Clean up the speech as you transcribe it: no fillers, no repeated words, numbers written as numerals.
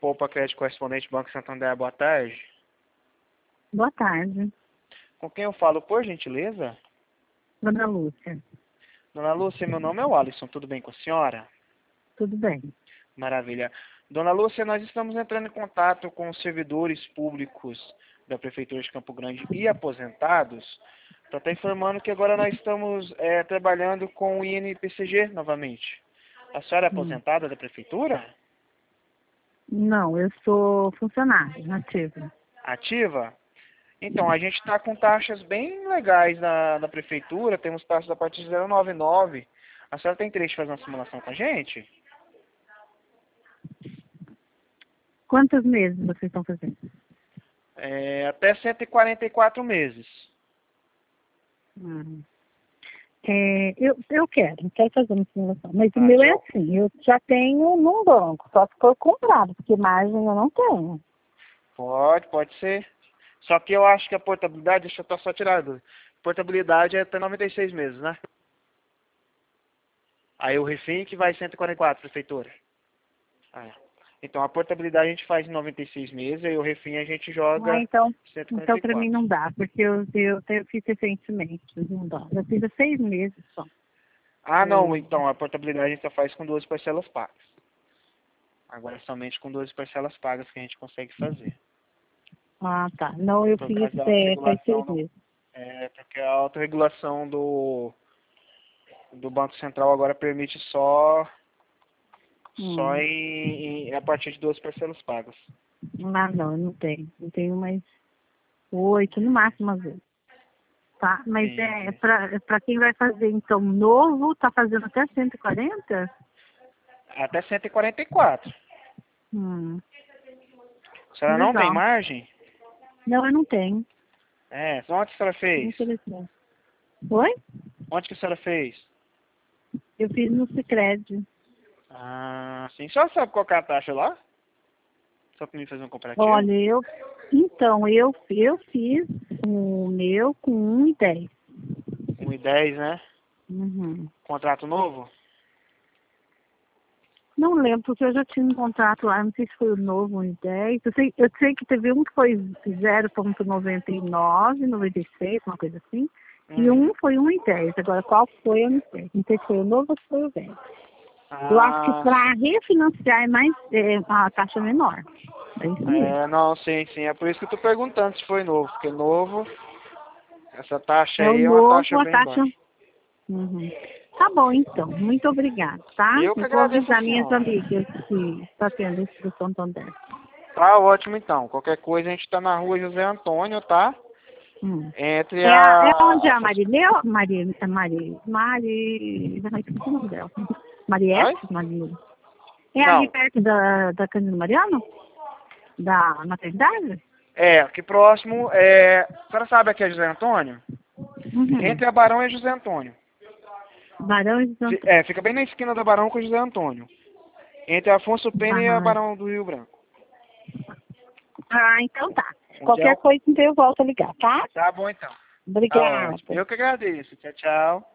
Poupa Crédito Correspondente Banco Santander, boa tarde. Boa tarde, Com quem eu falo, por gentileza? Dona Lúcia. Dona Lúcia, meu nome é o Alisson, tudo bem com a senhora? Tudo bem? Maravilha. Dona Lúcia, nós estamos entrando em contato com os servidores públicos da Prefeitura de Campo Grande e aposentados, para estar informando que agora nós estamos trabalhando com o INPCG novamente. A senhora é aposentada da Prefeitura? Não, eu sou funcionária nativa. Ativa? Então, a gente está com taxas bem legais na Prefeitura, temos taxas a partir de 0,99. A senhora tem interesse de fazer uma simulação com a gente? Quantos meses vocês estão fazendo? Até 144 meses. Eu quero fazer uma simulação. Mas o meu é assim, eu já tenho num banco, só se for comprado, porque margem eu não tenho. Pode ser. Só que eu acho que a portabilidade, deixa eu só tirar a dúvida. Portabilidade é até 96 meses, né? Aí o refim que vai 144, Prefeitura. Então a portabilidade a gente faz em 96 meses, aí o refim a gente joga Então 144. para mim não dá, porque eu fiz recentemente, não dá. Eu fiz há 6 meses só. Não, então a portabilidade a gente só faz com 12 parcelas pagas. Agora é somente com 12 parcelas pagas que a gente consegue fazer. Tá. Não, eu Por fiz causa da faz 6 autorregulação, meses. porque a autorregulação do Banco Central agora permite só a partir de 12 parcelas pagas. Não, eu não tenho. Eu tenho mais 8, no máximo às vezes. Tá? Mas Sim. para quem vai fazer, então, novo, tá fazendo até 140? Até 144. A senhora não tem Legal. margem? Não, eu não tenho. Onde que a senhora fez? Interessante. Oi? Onde que a senhora fez? Eu fiz no Sicredi. Sim. A senhora sabe qual que é a taxa lá? Só para mim fazer um comparativo? Olha, eu fiz o meu com 1,10. 1,10, né? Contrato novo? Não lembro, porque eu já tinha um contrato lá, não sei se foi o novo, 1,10. Eu sei que teve um que foi 0,99, 96, uma coisa assim. E um foi 1,10. Agora, qual foi, eu não sei. Não sei se foi o novo ou se foi o velho. Eu acho que para refinanciar a taxa é menor. É isso mesmo. Não, sim. É por isso que eu tô perguntando se foi novo. Porque novo, essa taxa É o aí é uma novo, taxa a bem taxa. baixa. Tá bom, então. Muito obrigada, tá? Eu que Eu vou agradeço a avisar minhas senhora. amigas que está tendo esse do Santander. Tá ótimo, então. Qualquer coisa, a gente tá na rua José Antônio, tá? Entre É onde é a Marineu? Esqueci o nome dela. Oi? Maria. É ali Não. perto da Cândido Mariano? Da maternidade? Aqui próximo, a senhora sabe aqui é José Antônio? Entre a Barão e a José Antônio. Barão e Santo. Fica bem na esquina da Barão com a José Antônio. Entre a Afonso Pena e a Barão do Rio Branco. Então tá. Qualquer coisa, então eu volto a ligar, tá? Tá bom, então. Tá Obrigada. ótimo. Eu que agradeço. Tchau, tchau.